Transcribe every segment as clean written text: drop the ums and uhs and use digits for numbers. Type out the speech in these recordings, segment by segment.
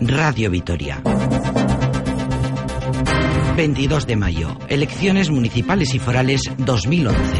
Radio Vitoria. 22 de mayo. Elecciones municipales y forales 2011.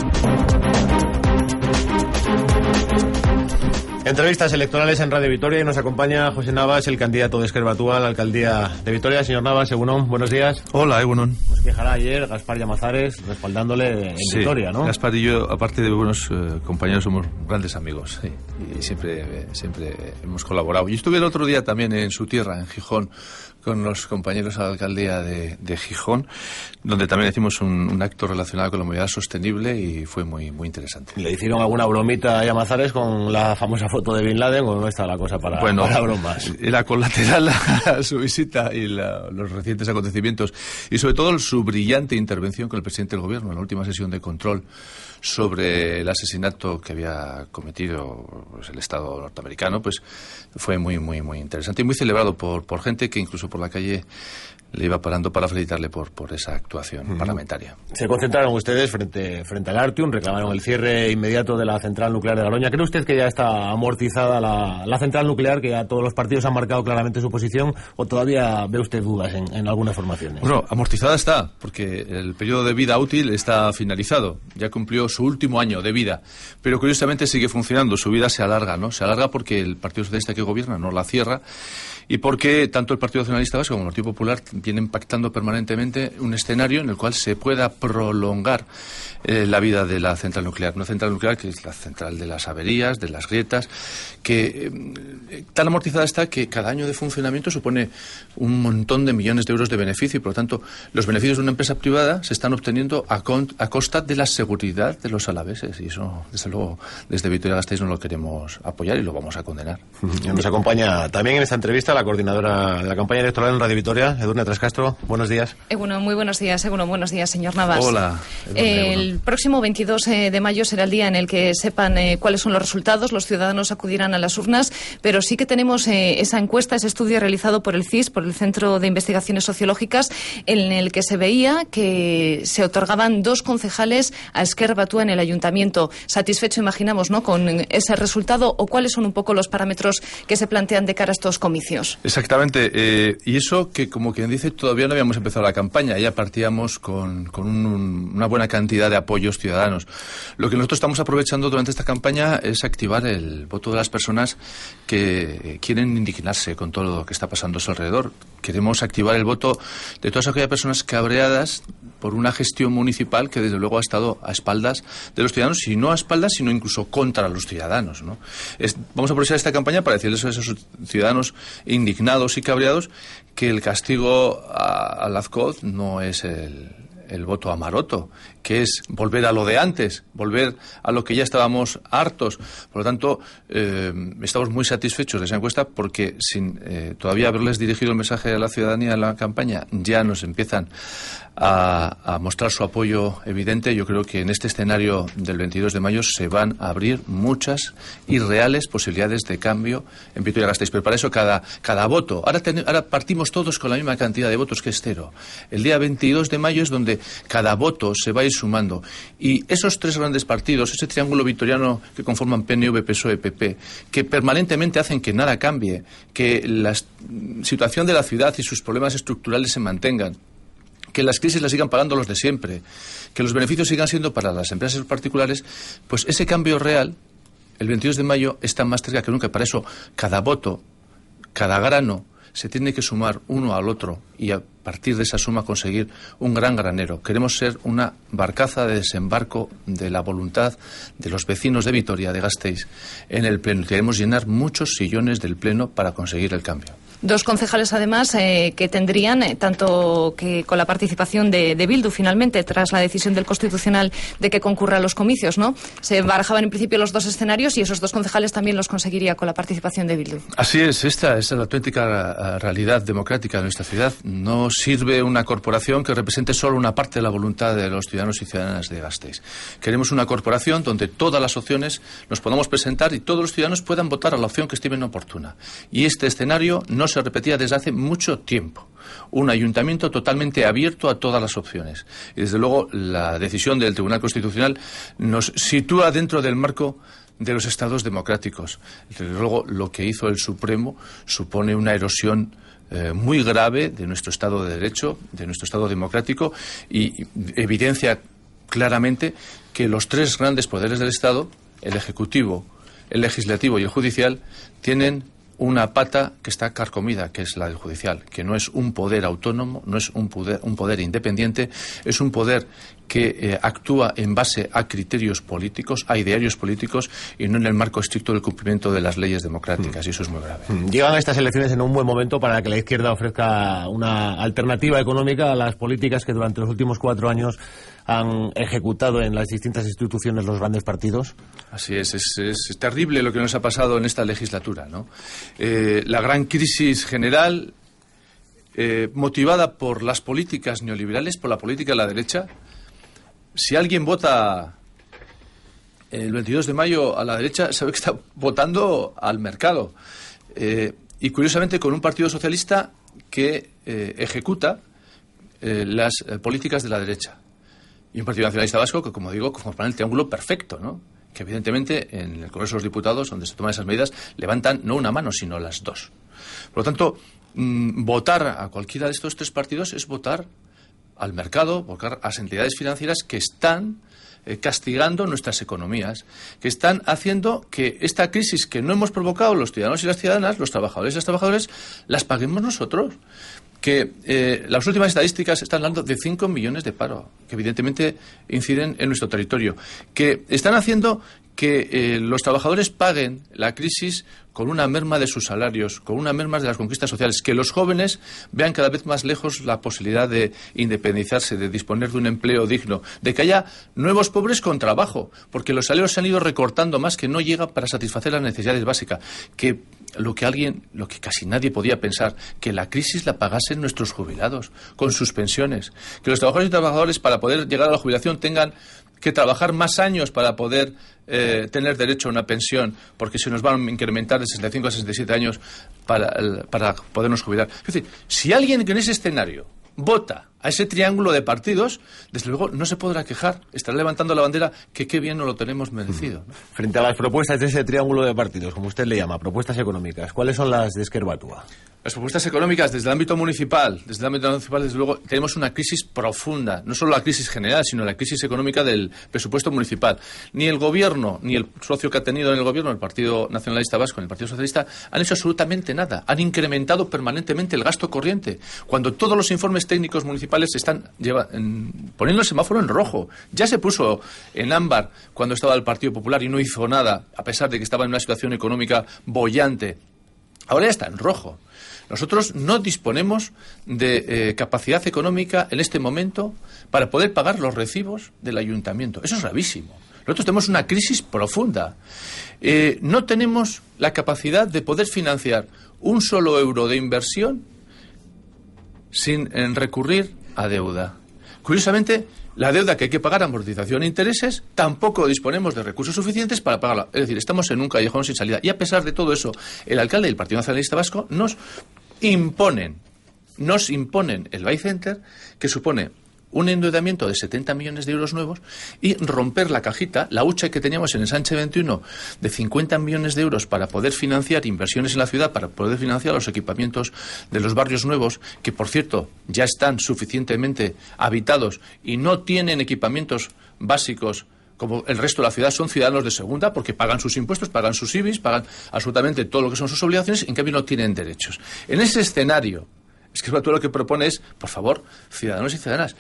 Entrevistas electorales en Radio Vitoria y nos acompaña José Navas, el candidato de Esquerra Batúa a la alcaldía de Vitoria. Señor Navas, Egunon, buenos días. Hola, Egunon. Nos quejará ayer Gaspar Llamazares respaldándole en Vitoria, ¿no? Gaspar y yo, aparte de buenos compañeros, somos grandes amigos, sí, y siempre hemos colaborado. Yo estuve el otro día también en su tierra, en Gijón, con los compañeros a la alcaldía de Gijón, donde también hicimos un acto relacionado con la movilidad sostenible y fue muy interesante. ¿Le hicieron alguna bromita a Llamazares con la famosa foto de Bin Laden o no está la cosa para bromas? Era colateral a su visita y los recientes acontecimientos y sobre todo su brillante intervención con el presidente del gobierno en la última sesión de control sobre el asesinato que había cometido el Estado norteamericano, pues fue muy interesante y muy celebrado por gente que incluso por la calle le iba parando para felicitarle por esa actuación parlamentaria. Se concentraron ustedes frente al Artium, reclamaron el cierre inmediato de la central nuclear de Garoña. ¿Cree usted que ya está amortizada la central nuclear, que ya todos los partidos han marcado claramente su posición, o todavía ve usted dudas en algunas formaciones? Bueno, amortizada está, porque el periodo de vida útil está finalizado. Ya cumplió su último año de vida, pero curiosamente sigue funcionando. Su vida se alarga, ¿no? Se alarga porque el Partido Socialista que gobierna no la cierra y porque tanto el Partido Nacionalista Vasco como el Partido Popular vienen pactando permanentemente un escenario en el cual se pueda prolongar la vida de la central nuclear. Una central nuclear que es la central de las averías, de las grietas, que tan amortizada está que cada año de funcionamiento supone un montón de millones de euros de beneficio y, por lo tanto, los beneficios de una empresa privada se están obteniendo a costa de la seguridad de los alaveses. Y eso, desde luego, desde Vitoria-Gasteiz no lo queremos apoyar y lo vamos a condenar. Nos acompaña también en esta entrevista la coordinadora de la campaña electoral en Radio Vitoria, Edurne Trascastro. Buenos días. Muy buenos días, buenos días, señor Navas. Hola. El próximo 22 de mayo será el día en el que sepan cuáles son los resultados. Los ciudadanos acudirán a las urnas, pero sí que tenemos esa encuesta, ese estudio realizado por el CIS, por el Centro de Investigaciones Sociológicas, en el que se veía que se otorgaban 2 concejales a Esquerra Batúa en el ayuntamiento. Satisfecho, imaginamos, ¿no?, con ese resultado, o cuáles son un poco los parámetros que se plantean de cara a estos comicios. Exactamente, y eso que, como quien dice, todavía no habíamos empezado la campaña, ya partíamos con una buena cantidad de apoyos ciudadanos. Lo que nosotros estamos aprovechando durante esta campaña es activar el voto de las personas que quieren indignarse con todo lo que está pasando a su alrededor. Queremos activar el voto de todas aquellas personas cabreadas por una gestión municipal que desde luego ha estado a espaldas de los ciudadanos, y no a espaldas, sino incluso contra los ciudadanos, ¿no? Vamos a aprovechar esta campaña para decirles a esos ciudadanos indignados y cabreados que el castigo a Lazcoz no es el voto a Maroto, que es volver a lo de antes, volver a lo que ya estábamos hartos. Por lo tanto, estamos muy satisfechos de esa encuesta porque sin todavía haberles dirigido el mensaje a la ciudadanía en la campaña, ya nos empiezan a mostrar su apoyo evidente. Yo creo que en este escenario del 22 de mayo se van a abrir muchas y reales posibilidades de cambio en Vitoria-Gasteiz. Pero para eso cada voto, ahora partimos todos con la misma cantidad de votos, que es 0. El día 22 de mayo es donde cada voto se va a ir sumando. Y esos 3 grandes partidos, ese triángulo vitoriano que conforman PNV, PSOE, PP, que permanentemente hacen que nada cambie, que la situación de la ciudad y sus problemas estructurales se mantengan, que las crisis las sigan pagando los de siempre, que los beneficios sigan siendo para las empresas particulares, pues ese cambio real, el 22 de mayo, está más cerca que nunca. Para eso, cada voto, cada grano, se tiene que sumar uno al otro y a partir de esa suma conseguir un gran granero. Queremos ser una barcaza de desembarco de la voluntad de los vecinos de Vitoria, de Gasteiz, en el Pleno. Queremos llenar muchos sillones del Pleno para conseguir el cambio. 2 concejales, además, que tendrían, tanto que con la participación de Bildu, finalmente, tras la decisión del Constitucional de que concurra a los comicios, ¿no? Se barajaban en principio los 2 escenarios y esos 2 concejales también los conseguiría con la participación de Bildu. Así es, esta es la auténtica realidad democrática de nuestra ciudad. No sirve una corporación que represente solo una parte de la voluntad de los ciudadanos y ciudadanas de Gasteiz. Queremos una corporación donde todas las opciones nos podamos presentar y todos los ciudadanos puedan votar a la opción que estimen oportuna. Y este escenario no se repetía desde hace mucho tiempo. Un ayuntamiento totalmente abierto a todas las opciones. Y desde luego la decisión del Tribunal Constitucional nos sitúa dentro del marco de los estados democráticos. Desde luego, lo que hizo el Supremo supone una erosión muy grave de nuestro Estado de Derecho, de nuestro Estado democrático, y evidencia claramente que los tres grandes poderes del Estado, el Ejecutivo, el Legislativo y el Judicial, tienen una pata que está carcomida, que es la del judicial, que no es un poder autónomo, no es un poder independiente, es un poder que actúa en base a criterios políticos, a idearios políticos, y no en el marco estricto del cumplimiento de las leyes democráticas, y eso es muy grave. Llegan estas elecciones en un buen momento para que la izquierda ofrezca una alternativa económica a las políticas que durante los últimos 4 años han ejecutado en las distintas instituciones los grandes partidos. Así es terrible lo que nos ha pasado en esta legislatura, ¿no? La gran crisis general, motivada por las políticas neoliberales, por la política de la derecha. Si alguien vota el 22 de mayo a la derecha, sabe que está votando al mercado. Y curiosamente con un partido socialista que ejecuta las políticas de la derecha. Y un Partido Nacionalista Vasco que, como digo, conforman el triángulo perfecto, ¿no? Que evidentemente en el Congreso de los Diputados, donde se toman esas medidas, levantan no una mano, sino las dos. Por lo tanto, votar a cualquiera de estos tres partidos es votar al mercado, votar a las entidades financieras que están castigando nuestras economías, que están haciendo que esta crisis que no hemos provocado los ciudadanos y las ciudadanas, los trabajadores y las trabajadoras, las paguemos nosotros. Que las últimas estadísticas están hablando de 5 millones de paro, que evidentemente inciden en nuestro territorio, que están haciendo que los trabajadores paguen la crisis con una merma de sus salarios, con una merma de las conquistas sociales, que los jóvenes vean cada vez más lejos la posibilidad de independizarse, de disponer de un empleo digno, de que haya nuevos pobres con trabajo, porque los salarios se han ido recortando más, que no llega para satisfacer las necesidades básicas, que lo que casi nadie podía pensar, que la crisis la pagasen nuestros jubilados con sus pensiones, que los trabajadores y trabajadoras para poder llegar a la jubilación tengan que trabajar más años para poder tener derecho a una pensión, porque se nos van a incrementar de 65 a 67 años para podernos jubilar. Es decir, si alguien que en ese escenario vota a ese triángulo de partidos, desde luego no se podrá quejar, estará levantando la bandera que qué bien no lo tenemos merecido, ¿no? Frente a las propuestas de ese triángulo de partidos, como usted le llama, propuestas económicas, ¿cuáles son las de Ezker Batua? Las propuestas económicas desde el ámbito municipal, desde luego, tenemos una crisis profunda, no solo la crisis general, sino la crisis económica del presupuesto municipal. Ni el gobierno, ni el socio que ha tenido en el gobierno, el Partido Nacionalista Vasco, ni el Partido Socialista, han hecho absolutamente nada. Han incrementado permanentemente el gasto corriente, cuando todos los informes técnicos municipales están poniendo el semáforo en rojo. Ya se puso en ámbar cuando estaba el Partido Popular y no hizo nada, a pesar de que estaba en una situación económica boyante. Ahora ya está en rojo. Nosotros no disponemos de capacidad económica en este momento para poder pagar los recibos del ayuntamiento. Eso es gravísimo. Nosotros tenemos una crisis profunda. No tenemos la capacidad de poder financiar un solo euro de inversión sin recurrir a deuda. Curiosamente, la deuda que hay que pagar, amortización e intereses, tampoco disponemos de recursos suficientes para pagarla. Es decir, estamos en un callejón sin salida. Y a pesar de todo eso, el alcalde del Partido Nacionalista Vasco nos imponen el Buy Center, que supone un endeudamiento de 70 millones de euros nuevos, y romper la cajita, la hucha que teníamos en el Sánchez 21 de 50 millones de euros para poder financiar inversiones en la ciudad, para poder financiar los equipamientos de los barrios nuevos, que por cierto ya están suficientemente habitados y no tienen equipamientos básicos como el resto de la ciudad. Son ciudadanos de segunda porque pagan sus impuestos, pagan sus IBIs, pagan absolutamente todo lo que son sus obligaciones, en cambio no tienen derechos. En ese escenario, Ezker Batua lo que propone es, por favor, ciudadanos y ciudadanas,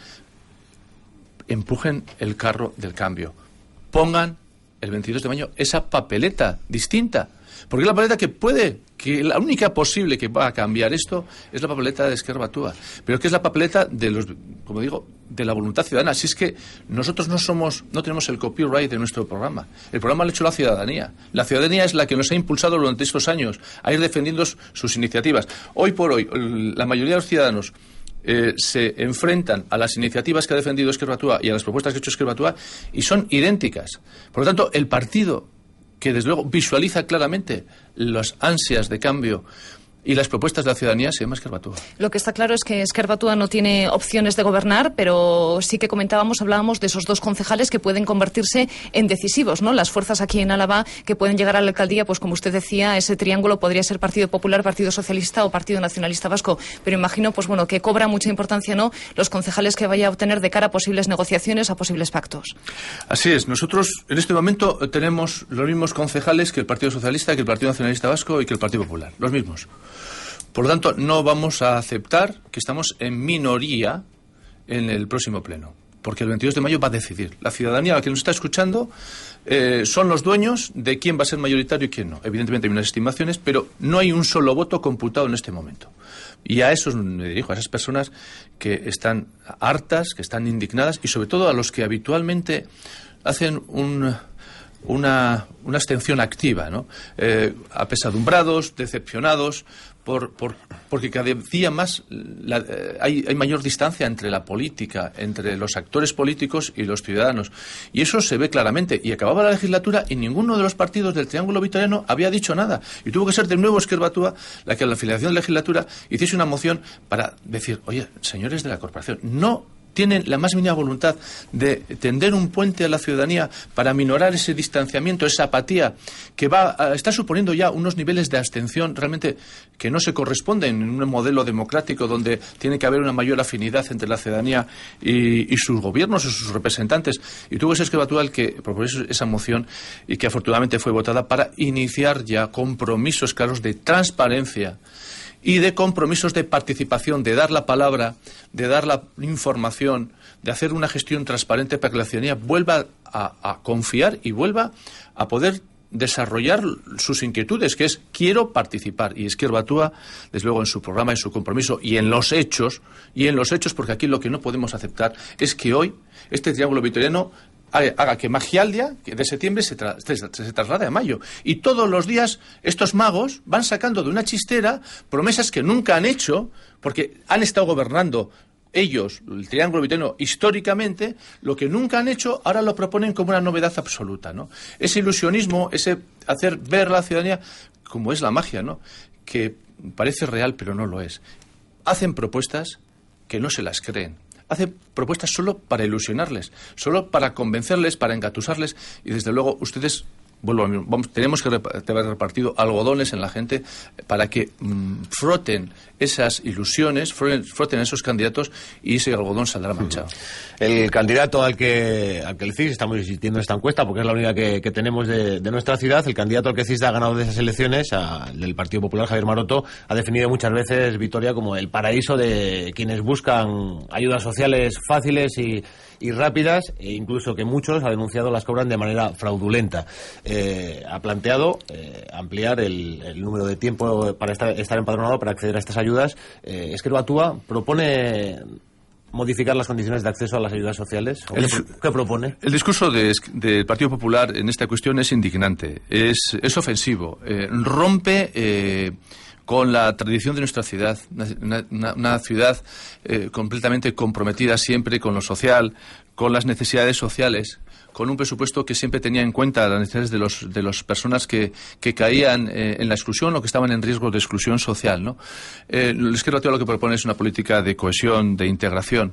empujen el carro del cambio. Pongan el 22 de mayo esa papeleta distinta. Porque es la papeleta que la única posible que va a cambiar esto es la papeleta de Ezker Batua. Pero que es la papeleta como digo, de la voluntad ciudadana. Si es que nosotros no tenemos el copyright de nuestro programa. El programa lo ha hecho la ciudadanía. La ciudadanía es la que nos ha impulsado durante estos años a ir defendiendo sus iniciativas. Hoy por hoy, la mayoría de los ciudadanos se enfrentan a las iniciativas que ha defendido Ezker Batua y a las propuestas que ha hecho Ezker Batua y son idénticas. Por lo tanto, el partido que desde luego visualiza claramente las ansias de cambio y las propuestas de la ciudadanía se llama Ezker Batua. Lo que está claro es que Ezker Batua no tiene opciones de gobernar, pero sí que hablábamos de esos 2 concejales que pueden convertirse en decisivos, ¿no? Las fuerzas aquí en Álava que pueden llegar a la alcaldía, pues como usted decía, ese triángulo podría ser Partido Popular, Partido Socialista o Partido Nacionalista Vasco. Pero imagino, pues bueno, que cobra mucha importancia, ¿no?, los concejales que vaya a obtener de cara a posibles negociaciones, a posibles pactos. Así es. Nosotros en este momento tenemos los mismos concejales que el Partido Socialista, que el Partido Nacionalista Vasco y que el Partido Popular. Los mismos. Por lo tanto, no vamos a aceptar que estamos en minoría en el próximo pleno, porque el 22 de mayo va a decidir. La ciudadanía, la que nos está escuchando, son los dueños de quién va a ser mayoritario y quién no. Evidentemente hay unas estimaciones, pero no hay un solo voto computado en este momento. Y a esos me dirijo, a esas personas que están hartas, que están indignadas, y sobre todo a los que habitualmente hacen una abstención activa, ¿no? Apesadumbrados, decepcionados, porque cada día más hay mayor distancia entre la política, entre los actores políticos y los ciudadanos. Y eso se ve claramente. Y acababa la legislatura y ninguno de los partidos del Triángulo Vitoriano había dicho nada. Y tuvo que ser de nuevo Ezker Batua la que a la finalización de la legislatura hiciese una moción para decir, oye, señores de la corporación, no tienen la más mínima voluntad de tender un puente a la ciudadanía para minorar ese distanciamiento, esa apatía que está suponiendo ya unos niveles de abstención realmente que no se corresponden en un modelo democrático donde tiene que haber una mayor afinidad entre la ciudadanía y sus gobiernos o sus representantes. Y tuvo ese Ezker Batua el que propuso esa moción y que afortunadamente fue votada para iniciar ya compromisos claros de transparencia y de compromisos de participación, de dar la palabra, de dar la información, de hacer una gestión transparente para que la ciudadanía vuelva a confiar y vuelva a poder desarrollar sus inquietudes, que es quiero participar. Y Ezker Batua, desde luego, en su programa, en su compromiso y en los hechos, porque aquí lo que no podemos aceptar es que hoy este Triángulo Vitoriano haga que Magialdia, que de septiembre se traslade a mayo. Y todos los días estos magos van sacando de una chistera promesas que nunca han hecho, porque han estado gobernando ellos, el Triángulo Vitoriano, históricamente. Lo que nunca han hecho, ahora lo proponen como una novedad absoluta, ¿no? Ese ilusionismo, ese hacer ver a la ciudadanía como es la magia, ¿no?, que parece real pero no lo es. Hacen propuestas que no se las creen. Hace propuestas solo para ilusionarles, solo para convencerles, para engatusarles, y desde luego ustedes, tenemos que haber repartido algodones en la gente para que froten esas ilusiones, froten esos candidatos, y ese algodón saldrá manchado. El candidato al que el CIS, estamos insistiendo en esta encuesta porque es la única que tenemos de nuestra ciudad, el candidato al que CIS ha ganado de esas elecciones, del Partido Popular, Javier Maroto, ha definido muchas veces Vitoria como el paraíso de quienes buscan ayudas sociales fáciles y rápidas, e incluso que muchos, ha denunciado, las cobran de manera fraudulenta. Ha planteado ampliar el número de tiempo para estar empadronado, para acceder a estas ayudas. Ezker Batua propone modificar las condiciones de acceso a las ayudas sociales. ¿Qué propone? El discurso del Partido Popular en esta cuestión es indignante, es ofensivo, rompe con la tradición de nuestra ciudad, una ciudad completamente comprometida siempre con lo social, con las necesidades sociales, con un presupuesto que siempre tenía en cuenta las necesidades de las personas que caían en la exclusión o que estaban en riesgo de exclusión social, ¿no? Ezker Batua lo que propone es una política de cohesión, de integración.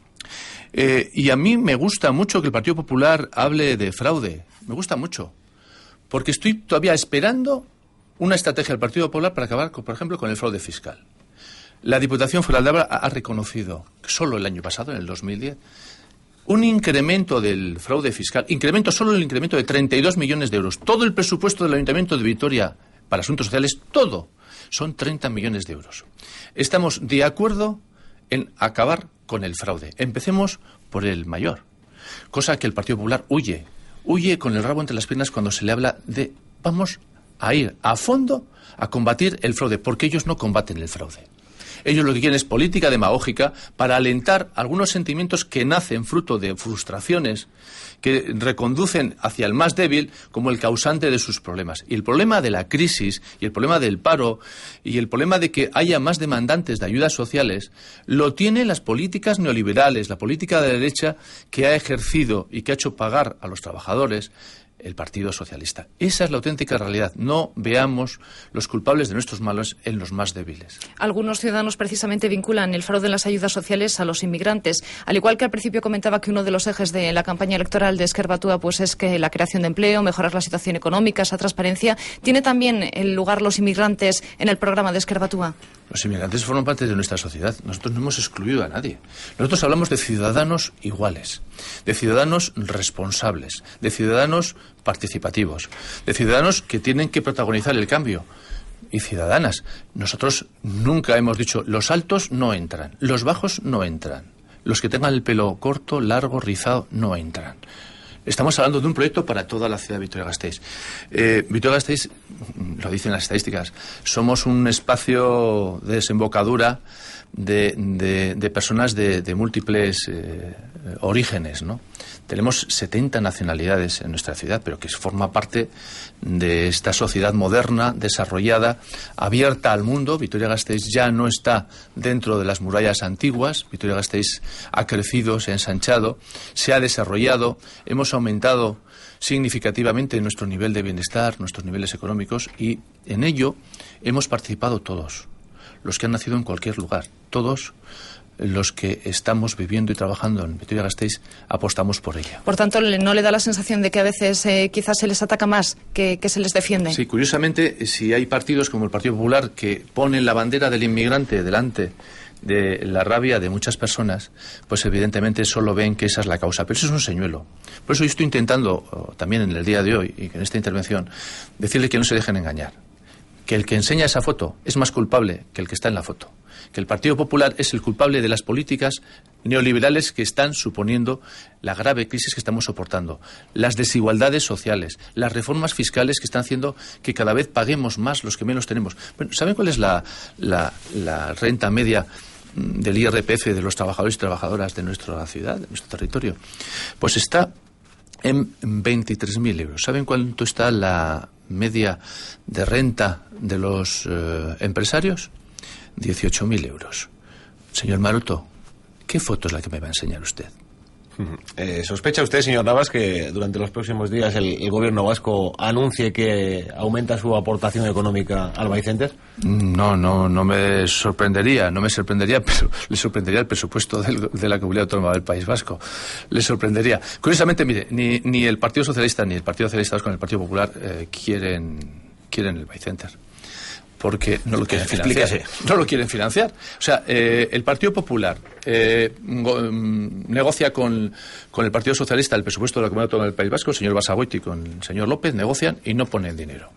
Y a mí me gusta mucho que el Partido Popular hable de fraude. Me gusta mucho. Porque estoy todavía esperando una estrategia del Partido Popular para acabar, por ejemplo, con el fraude fiscal. La Diputación Foral de Álava ha reconocido que solo el año pasado, en el 2010, un incremento del fraude fiscal, solo el incremento de 32 millones de euros. Todo el presupuesto del Ayuntamiento de Vitoria para asuntos sociales, todo, son 30 millones de euros. Estamos de acuerdo en acabar con el fraude. Empecemos por el mayor, cosa que el Partido Popular huye con el rabo entre las piernas cuando se le habla de vamos a ir a fondo a combatir el fraude, porque ellos no combaten el fraude. Ellos lo que quieren es política demagógica para alentar algunos sentimientos que nacen fruto de frustraciones que reconducen hacia el más débil como el causante de sus problemas. Y el problema de la crisis, y el problema del paro, y el problema de que haya más demandantes de ayudas sociales, lo tienen las políticas neoliberales, la política de la derecha que ha ejercido y que ha hecho pagar a los trabajadores el Partido Socialista. Esa es la auténtica realidad. No veamos los culpables de nuestros males en los más débiles. Algunos ciudadanos precisamente vinculan el fraude en las ayudas sociales a los inmigrantes. Al igual que al principio comentaba que uno de los ejes de la campaña electoral de Esquerra Batúa pues es que la creación de empleo, mejorar la situación económica, esa transparencia. ¿Tiene también el lugar los inmigrantes en el programa de Esquerra Batúa? Los inmigrantes forman parte de nuestra sociedad. Nosotros no hemos excluido a nadie. Nosotros hablamos de ciudadanos iguales, de ciudadanos responsables, de ciudadanos participativos, de ciudadanos que tienen que protagonizar el cambio. Y ciudadanas. Nosotros nunca hemos dicho los altos no entran, los bajos no entran, los que tengan el pelo corto, largo, rizado no entran. Estamos hablando de un proyecto para toda la ciudad de Vitoria-Gasteiz. Vitoria-Gasteiz, lo dicen las estadísticas, somos un espacio de desembocadura de personas de múltiples orígenes, ¿no? Tenemos 70 nacionalidades en nuestra ciudad, pero que forma parte de esta sociedad moderna, desarrollada, abierta al mundo. Vitoria-Gasteiz ya no está dentro de las murallas antiguas. Vitoria-Gasteiz ha crecido, se ha ensanchado, se ha desarrollado. Hemos aumentado significativamente nuestro nivel de bienestar, nuestros niveles económicos, y en ello hemos participado todos, los que han nacido en cualquier lugar, todos los que estamos viviendo y trabajando en Vitoria-Gasteiz apostamos por ella. Por tanto, ¿no le da la sensación de que a veces quizás se les ataca más que se les defiende? Sí, curiosamente, si hay partidos como el Partido Popular que ponen la bandera del inmigrante delante de la rabia de muchas personas, pues evidentemente solo ven que esa es la causa. Pero eso es un señuelo. Por eso yo estoy intentando, también en el día de hoy y en esta intervención, decirle que no se dejen engañar. Que el que enseña esa foto es más culpable que el que está en la foto. Que el Partido Popular es el culpable de las políticas neoliberales que están suponiendo la grave crisis que estamos soportando, las desigualdades sociales, las reformas fiscales que están haciendo que cada vez paguemos más los que menos tenemos. Bueno, ¿saben cuál es la renta media del IRPF de los trabajadores y trabajadoras de nuestra ciudad, de nuestro territorio? Pues está en 23.000 euros. ¿Saben cuánto está la media de renta de los empresarios? 18.000 euros. Señor Maroto, ¿qué foto es la que me va a enseñar usted? ¿Sospecha usted, señor Navas, que durante los próximos días el gobierno vasco anuncie que aumenta su aportación económica al Baicenter? No me sorprendería, pero le sorprendería el presupuesto de la Comunidad Autónoma del País Vasco. Le sorprendería. Curiosamente, mire, ni el Partido Socialista ni el Partido Socialista Vasco ni el Partido Popular quieren el Baicenter. Porque no lo quieren financiar. No lo quieren financiar. O sea, el Partido Popular negocia con el Partido Socialista el presupuesto de la Comunidad Autónoma del País Vasco, el señor Basagoiti con el señor López, negocian y no ponen dinero.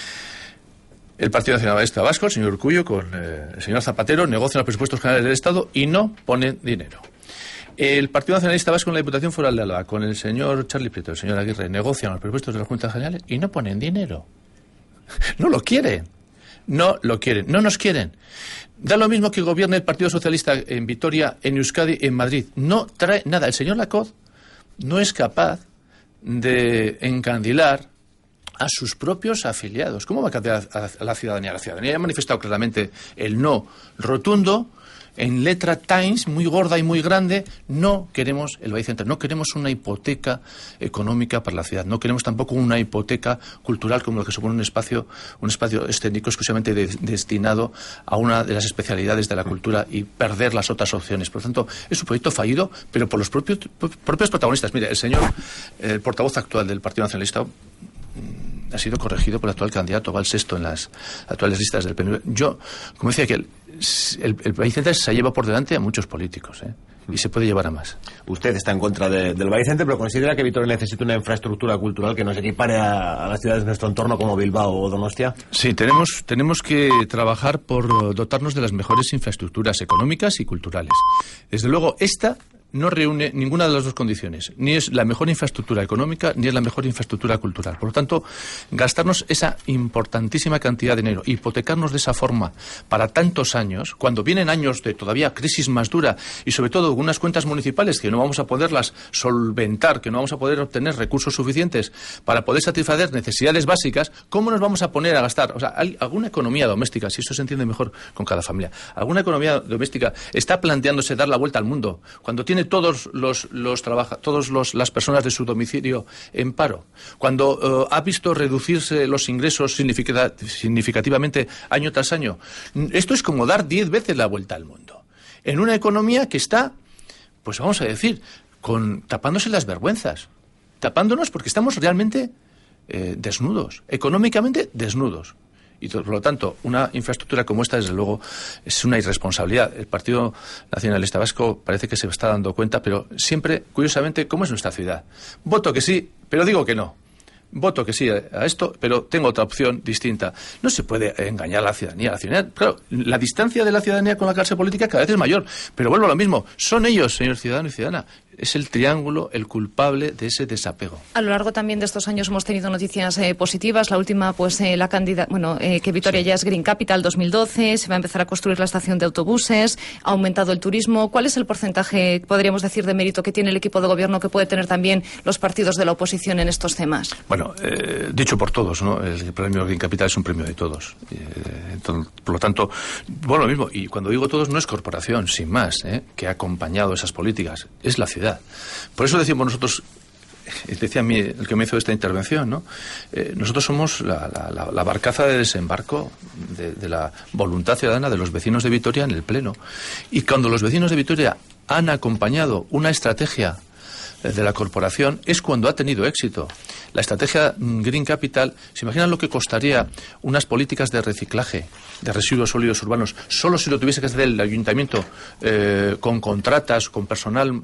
El Partido Nacionalista Vasco, el señor Urkullu con el señor Zapatero, negocian los presupuestos generales del Estado y no ponen dinero. El Partido Nacionalista Vasco en la Diputación Foral de Álava, con el señor Charlie Prieto, el señor Aguirre, negocian los presupuestos de las Juntas Generales y no ponen dinero. No lo quieren. No lo quieren, no nos quieren. Da lo mismo que gobierne el Partido Socialista en Vitoria, en Euskadi, en Madrid. No trae nada. El señor Lacoz no es capaz de encandilar a sus propios afiliados. ¿Cómo va a cambiar a la ciudadanía? La ciudadanía ha manifestado claramente el no rotundo. En letra Times, muy gorda y muy grande, no queremos el Baicenter, no queremos una hipoteca económica para la ciudad, no queremos tampoco una hipoteca cultural como lo que supone un espacio escénico exclusivamente destinado a una de las especialidades de la cultura y perder las otras opciones. Por lo tanto, es un proyecto fallido, pero por los propios protagonistas. Mire, el portavoz actual del Partido Nacionalista ha sido corregido por el actual candidato, va al sexto en las actuales listas del PNV. Yo, como decía, que el Baicenter se lleva por delante a muchos políticos, y se puede llevar a más. Usted está en contra del Baicenter, pero considera que Vitoria necesita una infraestructura cultural que nos equipare a las ciudades de nuestro entorno como Bilbao o Donostia. Sí, tenemos que trabajar por dotarnos de las mejores infraestructuras económicas y culturales. Desde luego, esta no reúne ninguna de las dos condiciones. Ni es la mejor infraestructura económica, ni es la mejor infraestructura cultural. Por lo tanto, gastarnos esa importantísima cantidad de dinero, hipotecarnos de esa forma para tantos años, cuando vienen años de todavía crisis más dura y sobre todo unas cuentas municipales que no vamos a poderlas solventar, que no vamos a poder obtener recursos suficientes para poder satisfacer necesidades básicas, ¿cómo nos vamos a poner a gastar? O sea, alguna economía doméstica, si eso se entiende mejor con cada familia, alguna economía doméstica está planteándose dar la vuelta al mundo cuando tiene tiene todas las personas de su domicilio en paro, cuando ha visto reducirse los ingresos significativamente año tras año. Esto es como dar 10 veces la vuelta al mundo. En una economía que está, pues vamos a decir, tapándose las vergüenzas. Tapándonos porque estamos realmente desnudos, económicamente desnudos. Y por lo tanto, una infraestructura como esta, desde luego, es una irresponsabilidad. El Partido Nacionalista Vasco parece que se está dando cuenta, pero siempre, curiosamente, ¿cómo es nuestra ciudad? Voto que sí, pero digo que no. Voto que sí a esto, pero tengo otra opción distinta. No se puede engañar a la ciudadanía. Claro, la distancia de la ciudadanía con la clase política cada vez es mayor. Pero vuelvo a lo mismo. Son ellos, señor ciudadano y ciudadana. Es el triángulo el culpable de ese desapego. A lo largo también de estos años hemos tenido noticias positivas. La última, pues, la candidata, que Vitoria ya es Green Capital 2012. Se va a empezar a construir la estación de autobuses. Ha aumentado el turismo. ¿Cuál es el porcentaje, podríamos decir, de mérito que tiene el equipo de gobierno que puede tener también los partidos de la oposición en estos temas? Bueno, dicho por todos, ¿no? El premio Green Capital es un premio de todos. Por lo tanto, bueno, lo mismo. Y cuando digo todos, no es corporación, sin más, que ha acompañado esas políticas. Es la ciudad. Por eso decimos nosotros, decía a mí el que me hizo esta intervención, ¿no? Nosotros somos la barcaza de desembarco de la voluntad ciudadana de los vecinos de Vitoria en el Pleno. Y cuando los vecinos de Vitoria han acompañado una estrategia de la corporación, es cuando ha tenido éxito. La estrategia Green Capital, ¿se imaginan lo que costaría unas políticas de reciclaje de residuos sólidos urbanos solo si lo tuviese que hacer el ayuntamiento con contratas, con personal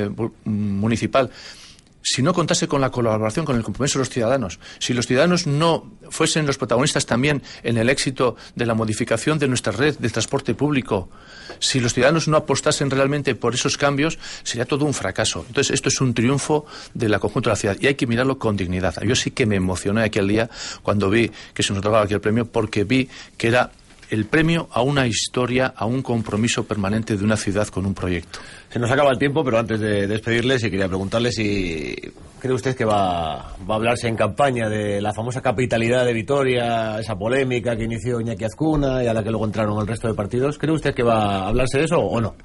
municipal? Si no contase con la colaboración, con el compromiso de los ciudadanos, si los ciudadanos no fuesen los protagonistas también en el éxito de la modificación de nuestra red de transporte público, si los ciudadanos no apostasen realmente por esos cambios, sería todo un fracaso. Entonces, esto es un triunfo de la conjunto de la ciudad y hay que mirarlo con dignidad. Yo sí que me emocioné aquel día cuando vi que se nos otorgaba aquí el premio, porque vi que era el premio a una historia, a un compromiso permanente de una ciudad con un proyecto. Se nos acaba el tiempo, pero antes de despedirle, sí quería preguntarle si cree usted que va a hablarse en campaña de la famosa capitalidad de Vitoria, esa polémica que inició Iñaki Azcuna y a la que luego entraron el resto de partidos. ¿Cree usted que va a hablarse de eso o no?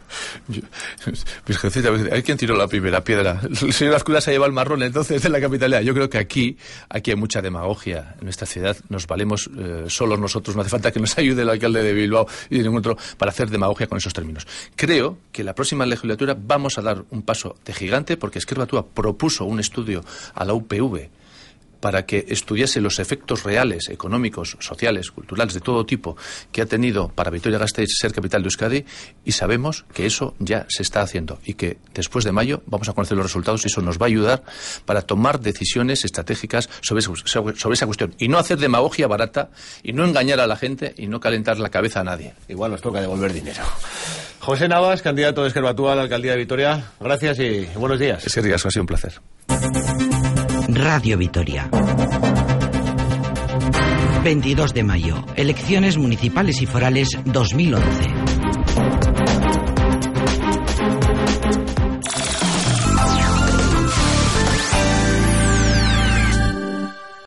¿Hay quien tiró la primera piedra? El señor Azcuna se ha llevado el marrón entonces de la capitalidad. Yo creo que aquí hay mucha demagogia en nuestra ciudad. Nos valemos solos nosotros. No hace falta que nos ayude el alcalde de Bilbao y de ningún otro para hacer demagogia con esos términos. Creo que la próxima legislatura vamos a dar un paso de gigante, porque Ezker Batua propuso un estudio a la UPV para que estudiase los efectos reales, económicos, sociales, culturales, de todo tipo, que ha tenido para Vitoria-Gasteiz ser capital de Euskadi, y sabemos que eso ya se está haciendo y que después de mayo vamos a conocer los resultados y eso nos va a ayudar para tomar decisiones estratégicas sobre esa cuestión y no hacer demagogia barata y no engañar a la gente y no calentar la cabeza a nadie. Igual nos toca devolver dinero. José Navas, candidato de Ezker Batua a la alcaldía de Vitoria, gracias y buenos días. Es que ha sido un placer. Radio Vitoria. 22 de mayo. Elecciones municipales y forales 2011.